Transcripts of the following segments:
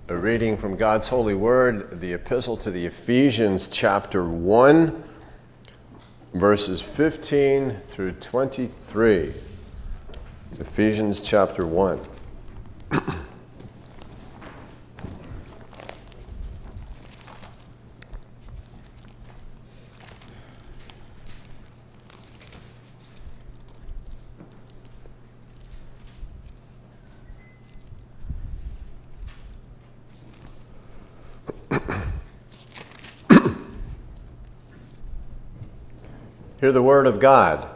A reading from God's holy word, the epistle to the Ephesians, chapter 1, verses 15 through 23. Ephesians chapter 1. Hear the word of God.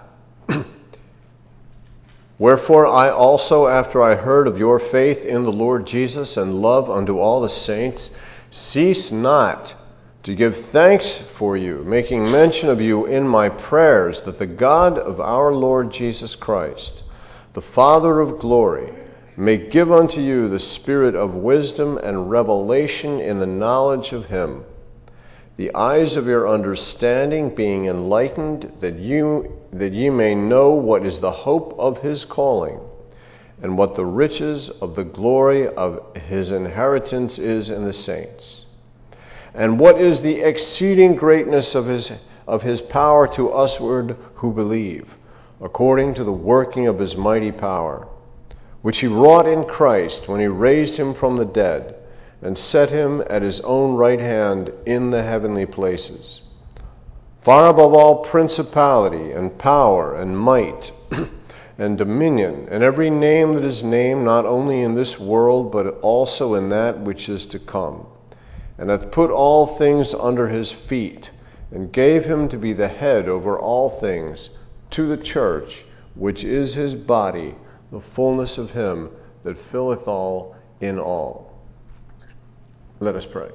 Wherefore I also, after I heard of your faith in the Lord Jesus and love unto all the saints, cease not to give thanks for you, making mention of you in my prayers, that the God of our Lord Jesus Christ, the Father of glory, may give unto you the spirit of wisdom and revelation in the knowledge of him, the eyes of your understanding being enlightened, that ye may know what is the hope of his calling, and what the riches of the glory of his inheritance is in the saints, and what is the exceeding greatness of his power to usward who believe, according to the working of his mighty power, which he wrought in Christ when he raised him from the dead, and set him at his own right hand in the heavenly places, far above all principality and power and might and dominion, and every name that is named, not only in this world, but also in that which is to come, and hath put all things under his feet, and gave him to be the head over all things to the church, which is his body, the fullness of him that filleth all in all. Let us pray.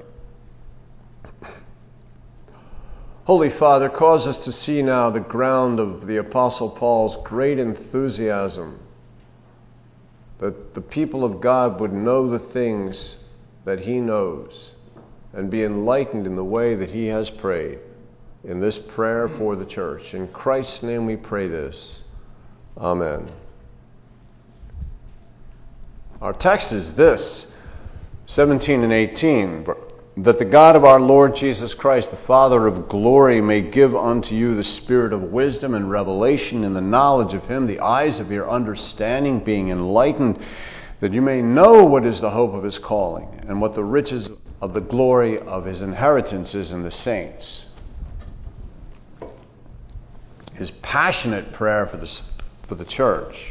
Holy Father, cause us to see now the ground of the Apostle Paul's great enthusiasm, that the people of God would know the things that he knows and be enlightened in the way that he has prayed in this prayer for the church. In Christ's name we pray this. Amen. Our text is this, 17 and 18, that the God of our Lord Jesus Christ, the Father of glory, may give unto you the spirit of wisdom and revelation in the knowledge of him, the eyes of your understanding being enlightened, that you may know what is the hope of his calling, and what the riches of the glory of his inheritance is in the saints. His passionate prayer for the church.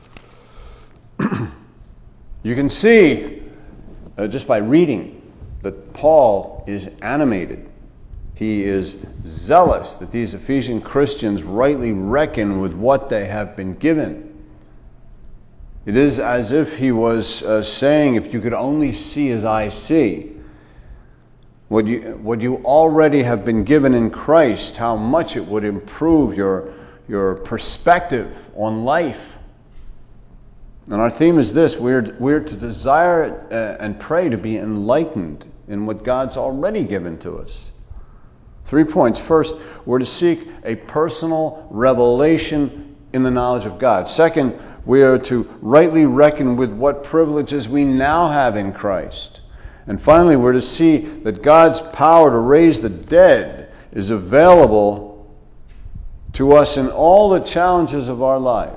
You can see, just by reading, that Paul is animated. He is zealous that these Ephesian Christians rightly reckon with what they have been given. It is as if he was saying, if you could only see as I see, what you already have been given in Christ, how much it would improve your perspective on life. And our theme is this: we're to desire and pray to be enlightened in what God's already given to us. 3 points. First, we're to seek a personal revelation in the knowledge of God. Second, we are to rightly reckon with what privileges we now have in Christ. And finally, we're to see that God's power to raise the dead is available to us in all the challenges of our lives.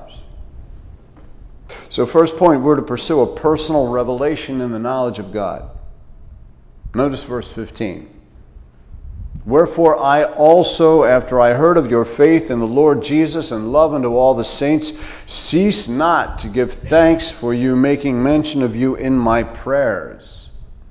So first point, we're to pursue a personal revelation in the knowledge of God. Notice verse 15. Wherefore I also, after I heard of your faith in the Lord Jesus and love unto all the saints, cease not to give thanks for you, making mention of you in my prayers.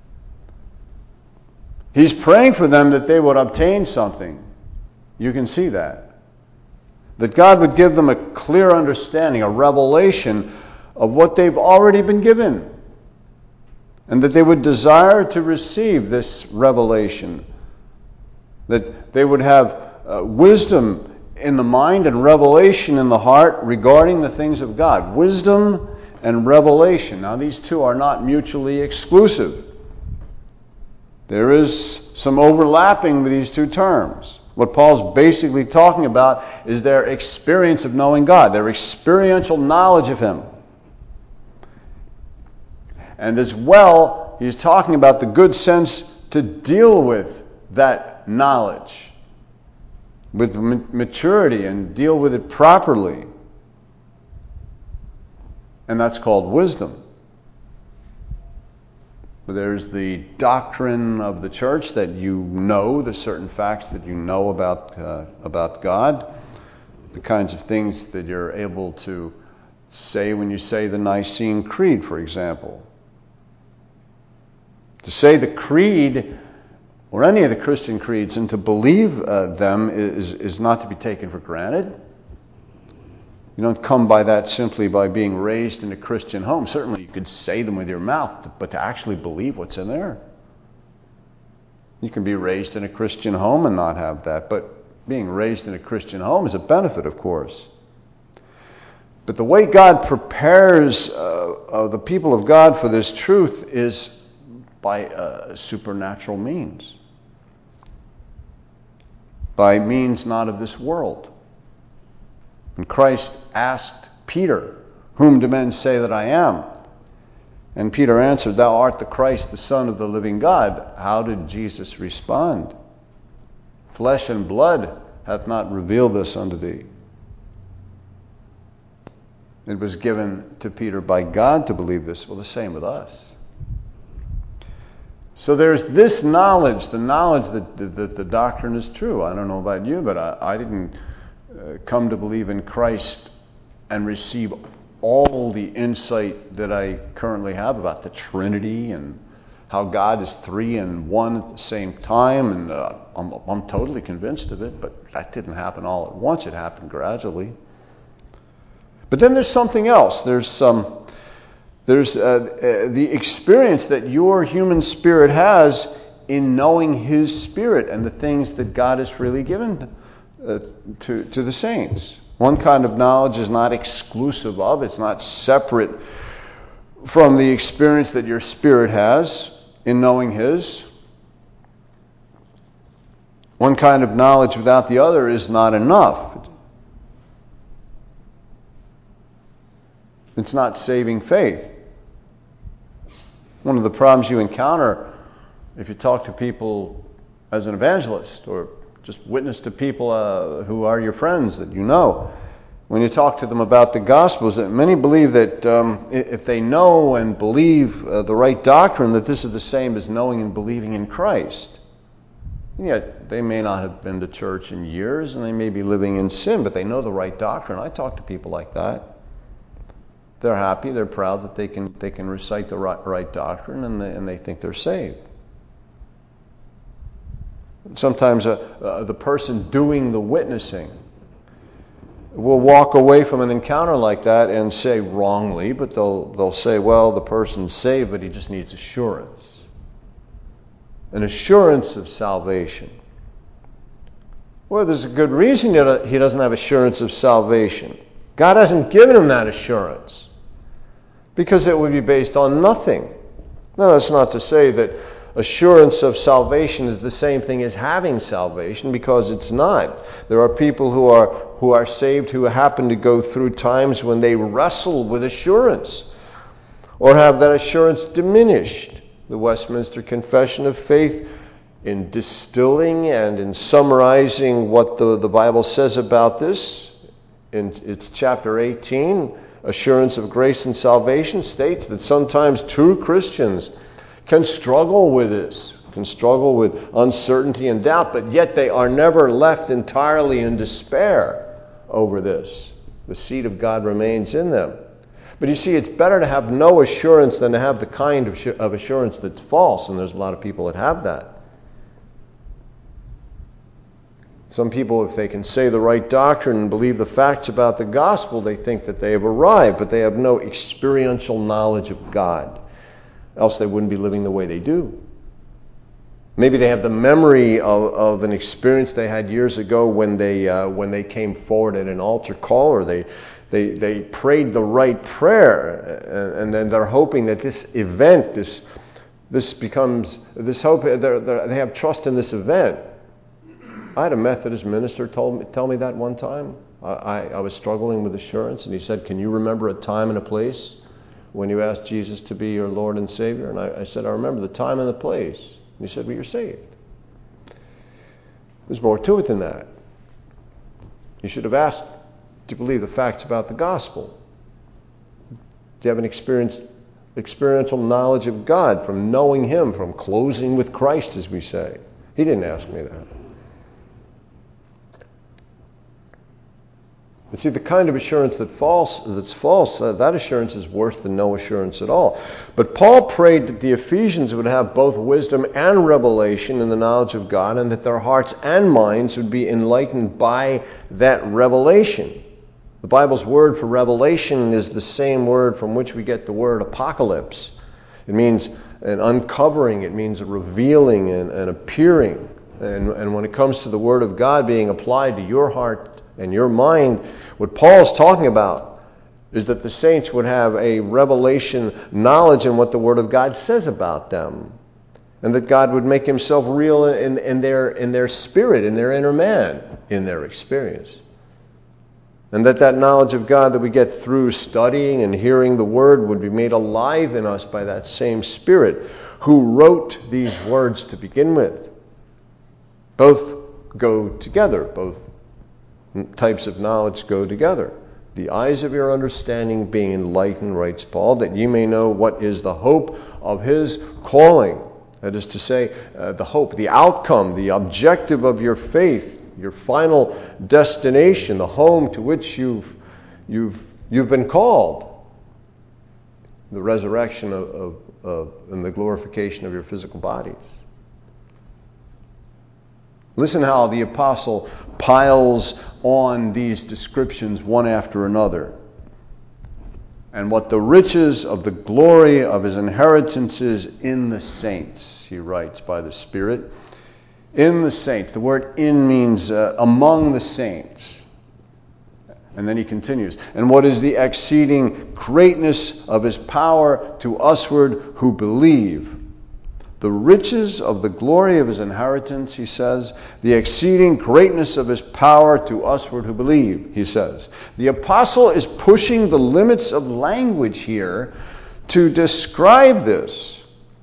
He's praying for them that they would obtain something. You can see that. That God would give them a clear understanding, a revelation of what they've already been given, and that they would desire to receive this revelation, that they would have wisdom in the mind and revelation in the heart regarding the things of God. Wisdom and revelation. Now, these two are not mutually exclusive. There is some overlapping with these two terms. What Paul's basically talking about is their experience of knowing God, their experiential knowledge of him. And as well, he's talking about the good sense to deal with that knowledge with maturity and deal with it properly. And that's called wisdom. There's the doctrine of the church that you know, the certain facts that you know about God, the kinds of things that you're able to say when you say the Nicene Creed, for example. To say the creed, or any of the Christian creeds, and to believe them is not to be taken for granted. You don't come by that simply by being raised in a Christian home. Certainly you could say them with your mouth, but to actually believe what's in there. You can be raised in a Christian home and not have that, but being raised in a Christian home is a benefit, of course. But the way God prepares the people of God for this truth is by supernatural means. By means not of this world. And Christ asked Peter, "Whom do men say that I am?" And Peter answered, "Thou art the Christ, the Son of the living God." How did Jesus respond? "Flesh and blood hath not revealed this unto thee." It was given to Peter by God to believe this. Well, the same with us. So there's this knowledge, the knowledge that the doctrine is true. I don't know about you, but I didn't come to believe in Christ and receive all the insight that I currently have about the Trinity and how God is three and one at the same time, and I'm totally convinced of it, but that didn't happen all at once. It happened gradually. But then there's something else. There's the experience that your human spirit has in knowing His Spirit and the things that God has freely given to the saints. One kind of knowledge is not exclusive of, it's not separate from the experience that your spirit has in knowing His. One kind of knowledge without the other is not enough. It's not saving faith. One of the problems you encounter if you talk to people as an evangelist or just witness to people who are your friends that you know, when you talk to them about the gospel, is that many believe that if they know and believe the right doctrine, that this is the same as knowing and believing in Christ. And yet they may not have been to church in years and they may be living in sin, but they know the right doctrine. I talk to people like that. They're happy, they're proud that they can recite the right doctrine, and they think they're saved. Sometimes the person doing the witnessing will walk away from an encounter like that and say wrongly, but they'll say, well, the person's saved, but he just needs assurance. An assurance of salvation. Well, there's a good reason that he doesn't have assurance of salvation. God hasn't given him that assurance, because it would be based on nothing. Now, that's not to say that assurance of salvation is the same thing as having salvation, because it's not. There are people who are saved who happen to go through times when they wrestle with assurance or have that assurance diminished. The Westminster Confession of Faith, in distilling and in summarizing what the Bible says about this, in its chapter 18, Assurance of Grace and Salvation, states that sometimes true Christians can struggle with this, can struggle with uncertainty and doubt, but yet they are never left entirely in despair over this. The seed of God remains in them. But you see, it's better to have no assurance than to have the kind of assurance that's false, and there's a lot of people that have that. Some people, if they can say the right doctrine and believe the facts about the gospel, they think that they have arrived, but they have no experiential knowledge of God. Else they wouldn't be living the way they do. Maybe they have the memory of an experience they had years ago when they came forward at an altar call, or they prayed the right prayer, and then they're hoping that this event, this becomes this hope. They have trust in this event. I had a Methodist minister tell me that one time. I was struggling with assurance, and he said, "Can you remember a time and a place when you asked Jesus to be your Lord and Savior? And I said, I remember the time and the place. And he said, well, you're saved. There's more to it than that. You should have asked, do you believe the facts about the gospel? Do you have an experiential knowledge of God from knowing Him, from closing with Christ, as we say? He didn't ask me that. But see, the kind of assurance that's false, that assurance is worse than no assurance at all. But Paul prayed that the Ephesians would have both wisdom and revelation in the knowledge of God, and that their hearts and minds would be enlightened by that revelation. The Bible's word for revelation is the same word from which we get the word apocalypse. It means an uncovering, it means a revealing and appearing. And when it comes to the Word of God being applied to your heart and your mind, what Paul's talking about is that the saints would have a revelation knowledge in what the Word of God says about them. And that God would make Himself real in their spirit, in their inner man, in their experience. And that knowledge of God that we get through studying and hearing the Word would be made alive in us by that same Spirit who wrote these words to begin with. Both go together. Both types of knowledge go together. The eyes of your understanding being enlightened, writes Paul, that you may know what is the hope of His calling. That is to say, the hope, the outcome, the objective of your faith, your final destination, the home to which you've been called. The resurrection and the glorification of your physical bodies. Listen how the apostle piles on these descriptions one after another. And what the riches of the glory of His inheritance is in the saints, he writes by the Spirit. In the saints. The word in means among the saints. And then he continues. And what is the exceeding greatness of His power to usward who believe? The riches of the glory of His inheritance, he says. The exceeding greatness of His power to usward who believe, he says. The apostle is pushing the limits of language here to describe this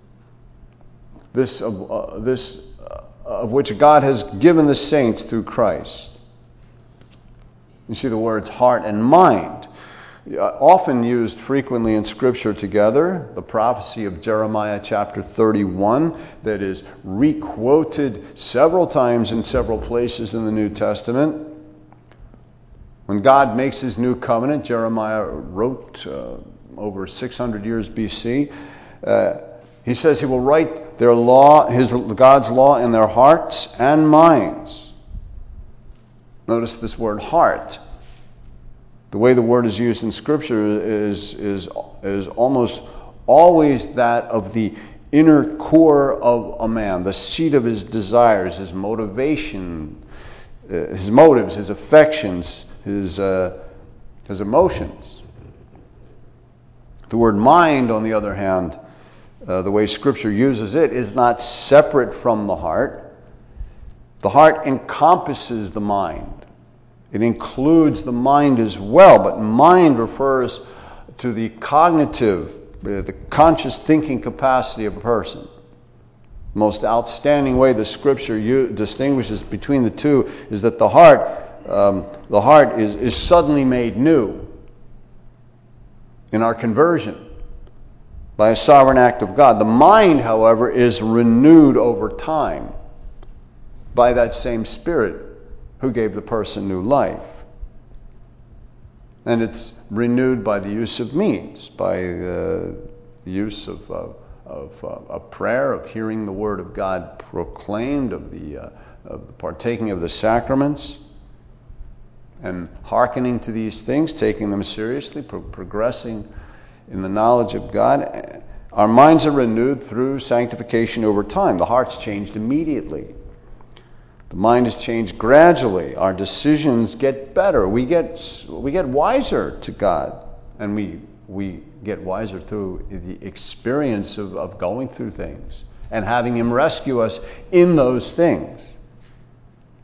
of which God has given the saints through Christ. You see the words heart and mind, often used frequently in Scripture together. The prophecy of Jeremiah chapter 31 that is requoted several times in several places in the New Testament. When God makes His new covenant, Jeremiah wrote over 600 years BC, he says He will write their law, God's law, in their hearts and minds. Notice this word heart. The way the word is used in Scripture is almost always that of the inner core of a man, the seat of his desires, his motivation, his motives, his affections, his emotions. The word mind, on the other hand, the way Scripture uses it, is not separate from the heart. The heart encompasses the mind. It includes the mind as well, but mind refers to the cognitive, the conscious thinking capacity of a person. The most outstanding way the Scripture distinguishes between the two is that the heart is suddenly made new in our conversion by a sovereign act of God. The mind, however, is renewed over time by that same Spirit who gave the person new life. And it's renewed by the use of means, by the use of prayer, of hearing the Word of God proclaimed, of the partaking of the sacraments, and hearkening to these things, taking them seriously, progressing in the knowledge of God. Our minds are renewed through sanctification over time. The heart's changed immediately. The mind is changed gradually. Our decisions get better. We get wiser to God, and we get wiser through the experience of going through things and having Him rescue us in those things.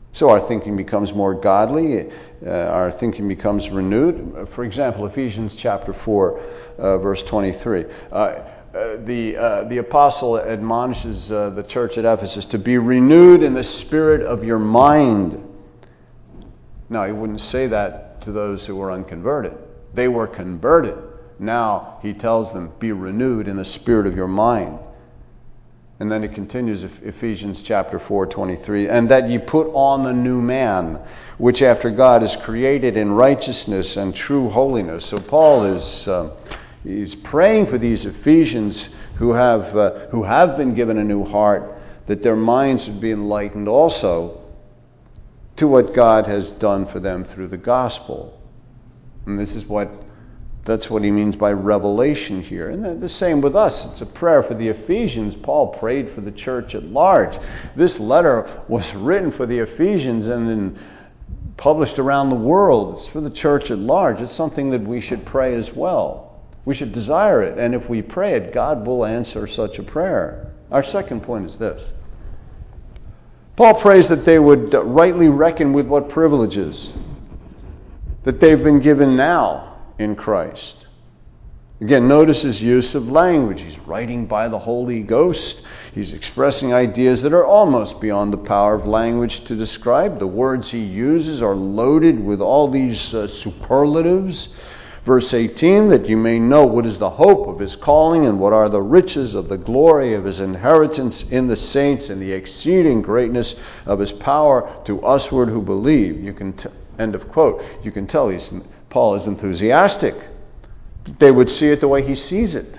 So our thinking becomes more godly, our thinking becomes renewed. For example, Ephesians chapter 4, verse 23. The apostle admonishes the church at Ephesus to be renewed in the spirit of your mind. Now, he wouldn't say that to those who were unconverted. They were converted. Now, he tells them, be renewed in the spirit of your mind. And then it continues, Ephesians chapter 4:23, and that ye put on the new man, which after God is created in righteousness and true holiness. So Paul is he's praying for these Ephesians who have been given a new heart, that their minds would be enlightened also to what God has done for them through the gospel. And that's what he means by revelation here. And the same with us. It's a prayer for the Ephesians. Paul prayed for the church at large. This letter was written for the Ephesians and then published around the world. It's for the church at large. It's something that we should pray as well. We should desire it. And if we pray it, God will answer such a prayer. Our second point is this. Paul prays that they would rightly reckon with what privileges that they've been given now in Christ. Again, notice his use of language. He's writing by the Holy Ghost. He's expressing ideas that are almost beyond the power of language to describe. The words he uses are loaded with all these superlatives. Verse 18, that you may know what is the hope of his calling and what are the riches of the glory of his inheritance in the saints and the exceeding greatness of his power to usward who believe. End of quote. You can tell Paul is enthusiastic. They would see it the way he sees it.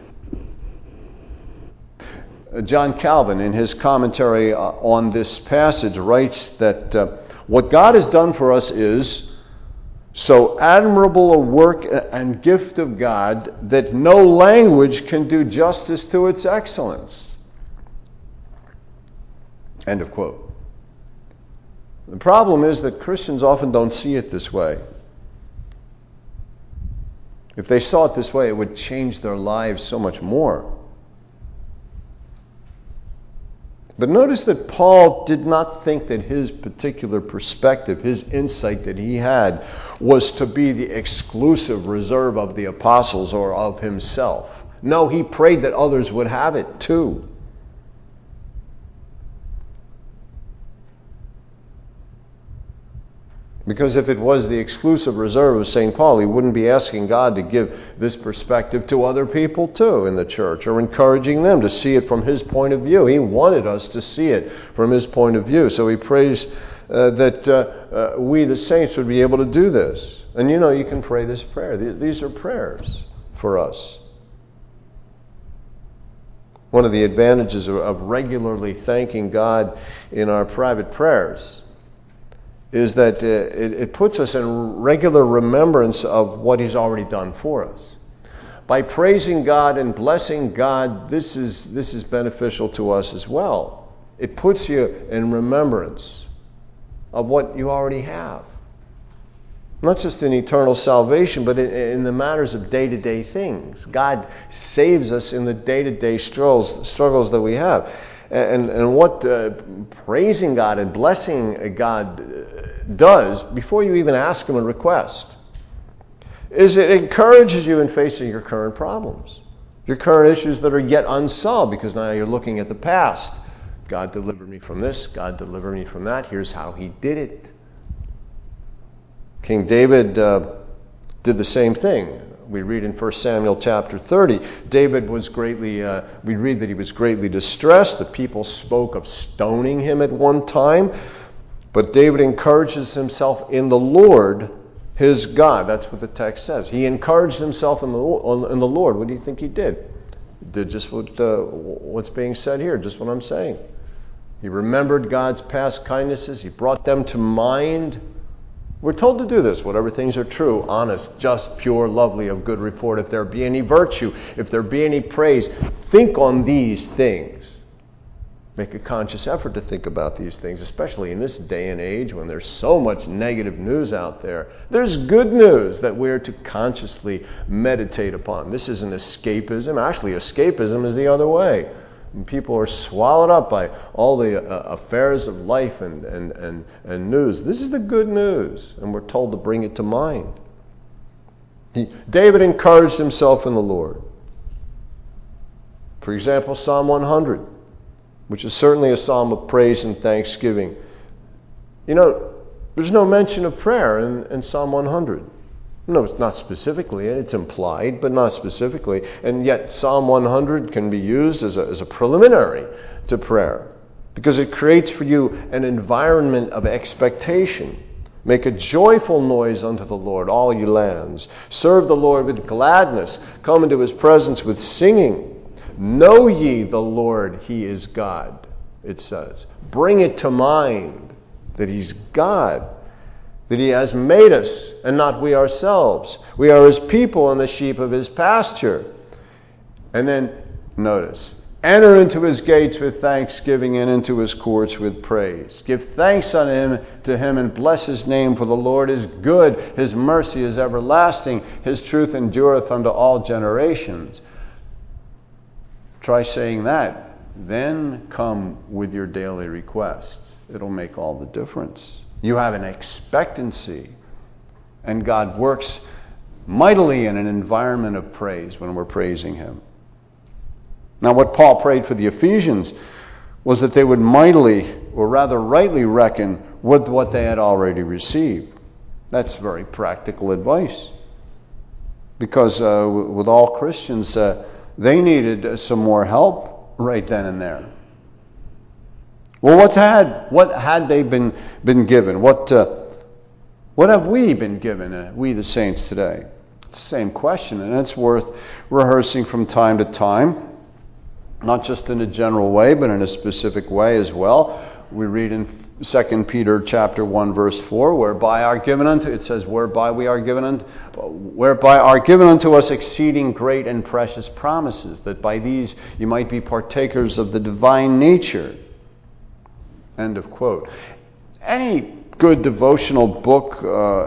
John Calvin, in his commentary on this passage, writes that what God has done for us is so admirable a work and gift of God that no language can do justice to its excellence. End of quote. The problem is that Christians often don't see it this way. If they saw it this way, it would change their lives so much more. But notice that Paul did not think that his particular perspective, his insight that he had, was to be the exclusive reserve of the apostles or of himself. No, he prayed that others would have it too. Because if it was the exclusive reserve of St. Paul, he wouldn't be asking God to give this perspective to other people too in the church, or encouraging them to see it from his point of view. He wanted us to see it from his point of view. So he prays that we, the saints, would be able to do this. And you can pray this prayer. These are prayers for us. One of the advantages of regularly thanking God in our private prayers is that it puts us in regular remembrance of what he's already done for us. By praising God and blessing God, this is beneficial to us as well. It puts you in remembrance of what you already have. Not just in eternal salvation, but in the matters of day-to-day things. God saves us in the day-to-day struggles that we have. And what praising God and blessing God does, before you even ask him a request, is it encourages you in facing your current problems, your current issues that are yet unsolved, because now you're looking at the past. God delivered me from this, God delivered me from that, here's how he did it. King David did the same thing. We read in 1 Samuel chapter 30, David was we read that he was greatly distressed. The people spoke of stoning him at one time. But David encourages himself in the Lord, his God. That's what the text says. He encouraged himself in the Lord. What do you think he did? He did just what's being said here, just what I'm saying. He remembered God's past kindnesses. He brought them to mind. We're told to do this. Whatever things are true, honest, just, pure, lovely, of good report. If there be any virtue, if there be any praise, think on these things. Make a conscious effort to think about these things, especially in this day and age when there's so much negative news out there. There's good news that we're to consciously meditate upon. This isn't escapism. Actually, escapism is the other way. And people are swallowed up by all the affairs of life and news. This is the good news, and we're told to bring it to mind. David encouraged himself in the Lord. For example, Psalm 100, which is certainly a psalm of praise and thanksgiving. There's no mention of prayer in Psalm 100. No, it's not specifically. It's implied, but not specifically. And yet Psalm 100 can be used as a preliminary to prayer because it creates for you an environment of expectation. Make a joyful noise unto the Lord, all you lands. Serve the Lord with gladness. Come into his presence with singing. Know ye the Lord, he is God, it says. Bring it to mind that he's God, that he has made us and not we ourselves. We are his people and the sheep of his pasture. And then notice, enter into his gates with thanksgiving and into his courts with praise. Give thanks unto him and bless his name, for the Lord is good. His mercy is everlasting. His truth endureth unto all generations. Try saying that. Then come with your daily requests. It'll make all the difference. You have an expectancy, and God works mightily in an environment of praise when we're praising him. Now, what Paul prayed for the Ephesians was that they would mightily, or rather rightly, reckon with what they had already received. That's very practical advice. Because with all Christians, they needed some more help right then and there. Well, what had they been given? What have we been given, we the saints today? It's the same question, and it's worth rehearsing from time to time, not just in a general way, but in a specific way as well. We read in 2 Peter chapter 1, verse 4, whereby are given unto us exceeding great and precious promises, that by these you might be partakers of the divine nature. End of quote. Any good devotional book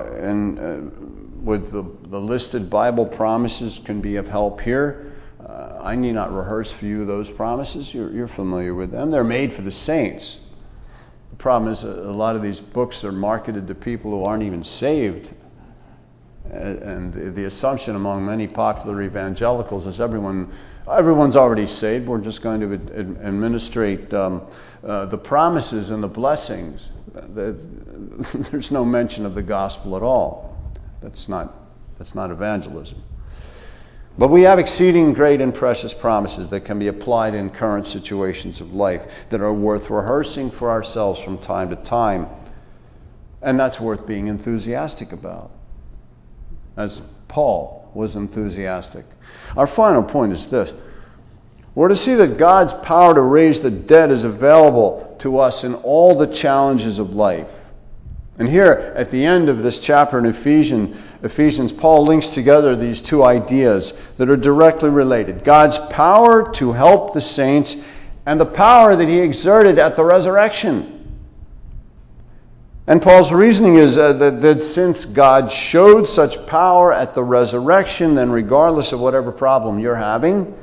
with the listed Bible promises can be of help here. I need not rehearse for you those promises. You're familiar with them. They're made for the saints. The problem is a lot of these books are marketed to people who aren't even saved. And the assumption among many popular evangelicals is everyone's already saved. We're just going to administrate the promises and the blessings. There's no mention of the gospel at all. That's not evangelism. But we have exceeding great and precious promises that can be applied in current situations of life that are worth rehearsing for ourselves from time to time. And that's worth being enthusiastic about, as Paul was enthusiastic. Our final point is this. We're to see that God's power to raise the dead is available to us in all the challenges of life. And here, at the end of this chapter in Ephesians, Paul links together these two ideas that are directly related. God's power to help the saints and the power that he exerted at the resurrection. And Paul's reasoning is that since God showed such power at the resurrection, then regardless of whatever problem you're having,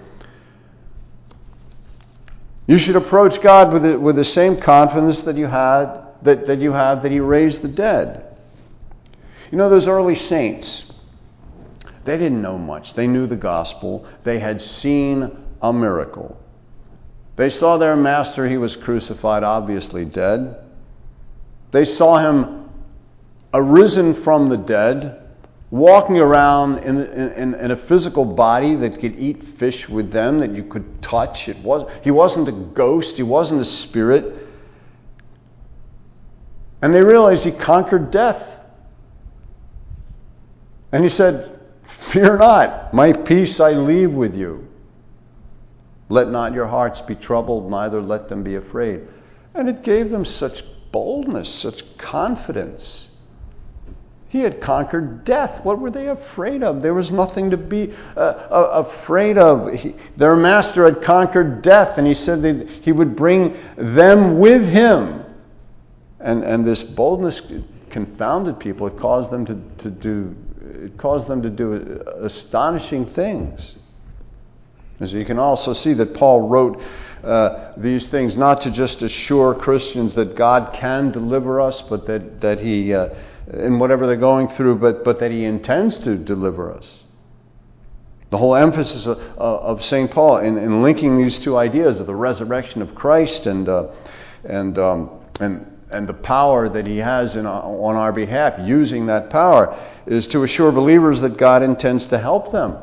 you should approach God with the same confidence that you have that he raised the dead. You know, those early saints, they didn't know much. They knew the gospel. They had seen a miracle. They saw their master, he was crucified, obviously dead. They saw him arisen from the dead, walking around in a physical body that could eat fish with them, that you could touch. He wasn't a ghost. He wasn't a spirit. And they realized he conquered death. And he said, "Fear not, my peace I leave with you. Let not your hearts be troubled, neither let them be afraid." And it gave them such boldness, such confidence. He had conquered death. What were they afraid of? There was nothing to be afraid of. Their master had conquered death, and he said that he would bring them with him. And this boldness confounded people. It caused them to do astonishing things. As you can also see that Paul wrote these things not to just assure Christians that God can deliver us, but that He, in whatever they're going through, but that He intends to deliver us. The whole emphasis of St. Paul in linking these two ideas of the resurrection of Christ and the power that He has on our behalf, using that power, is to assure believers that God intends to help them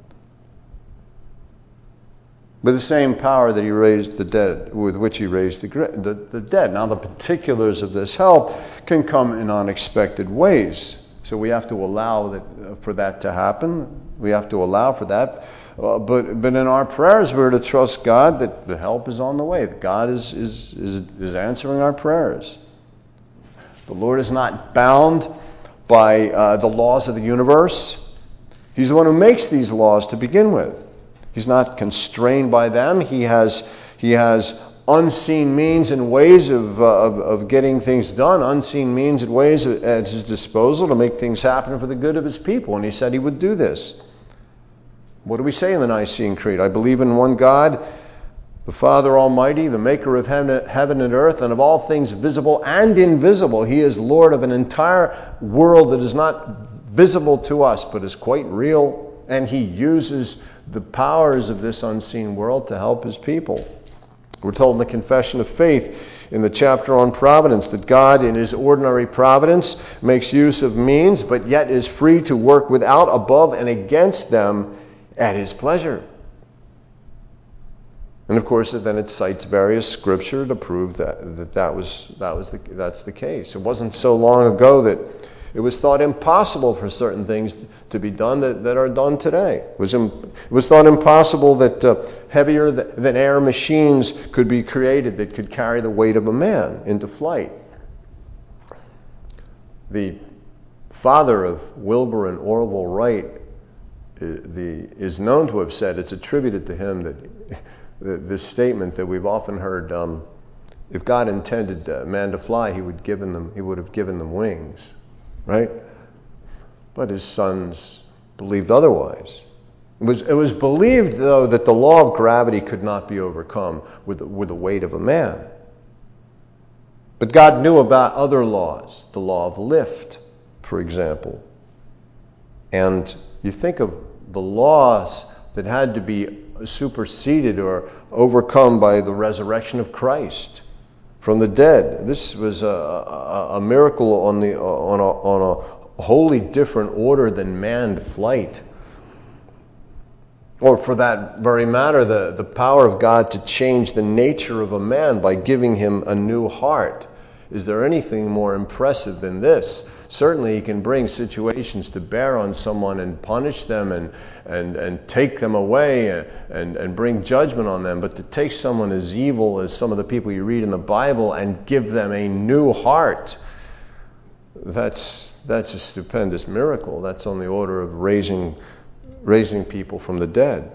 with the same power that He raised the dead, with which He raised the dead. Now, the particulars of this help can come in unexpected ways. So we have to allow for that to happen. We have to allow for that. But in our prayers, we're to trust God that the help is on the way. That God is answering our prayers. The Lord is not bound by the laws of the universe. He's the one who makes these laws to begin with. He's not constrained by them. He has unseen means and ways of getting things done, unseen means and ways at His disposal to make things happen for the good of His people. And He said He would do this. What do we say in the Nicene Creed? I believe in one God, the Father Almighty, the maker of heaven and earth, and of all things visible and invisible. He is Lord of an entire world that is not visible to us, but is quite real. And He uses the powers of this unseen world to help His people. We're told in the Confession of Faith in the chapter on providence that God in His ordinary providence makes use of means, but yet is free to work without, above, and against them at His pleasure. And of course, then it cites various scripture to prove that's the case. It wasn't so long ago that it was thought impossible for certain things to be done that are done today. It was thought impossible that heavier than air machines could be created that could carry the weight of a man into flight. The father of Wilbur and Orville Wright is known to have said, it's attributed to him, that this statement that we've often heard, if God intended man to fly, He would have given them wings. Right? But his sons believed otherwise. It was believed, though, that the law of gravity could not be overcome with the weight of a man. But God knew about other laws, the law of lift, for example. And you think of the laws that had to be superseded or overcome by the resurrection of Christ from the dead. This was a miracle on a wholly different order than manned flight. Or for that very matter, the power of God to change the nature of a man by giving him a new heart. Is there anything more impressive than this? Certainly He can bring situations to bear on someone and punish them and take them away and bring judgment on them. But to take someone as evil as some of the people you read in the Bible and give them a new heart, that's a stupendous miracle. That's on the order of raising people from the dead.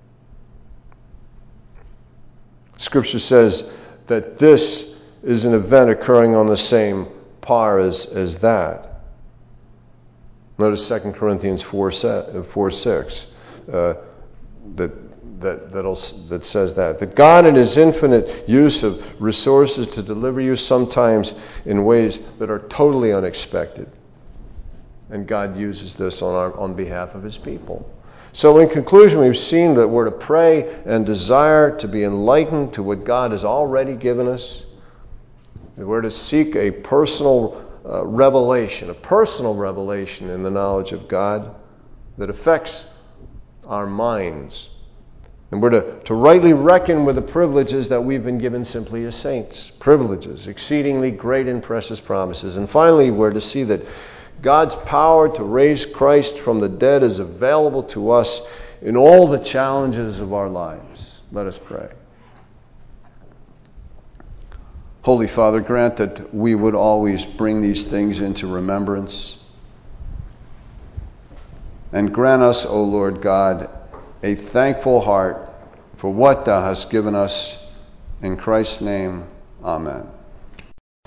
Scripture says that this is an event occurring on the same par as that. Notice 2 Corinthians 4:6 that says that God in His infinite use of resources to deliver you sometimes in ways that are totally unexpected. And God uses this on behalf of His people. So in conclusion, we've seen that we're to pray and desire to be enlightened to what God has already given us. We're to seek a personal revelation in the knowledge of God that affects our minds. And we're to rightly reckon with the privileges that we've been given simply as saints. Privileges, exceedingly great and precious promises. And finally, we're to see that God's power to raise Christ from the dead is available to us in all the challenges of our lives. Let us pray. Holy Father, grant that we would always bring these things into remembrance. And grant us, O Lord God, a thankful heart for what Thou hast given us. In Christ's name, amen.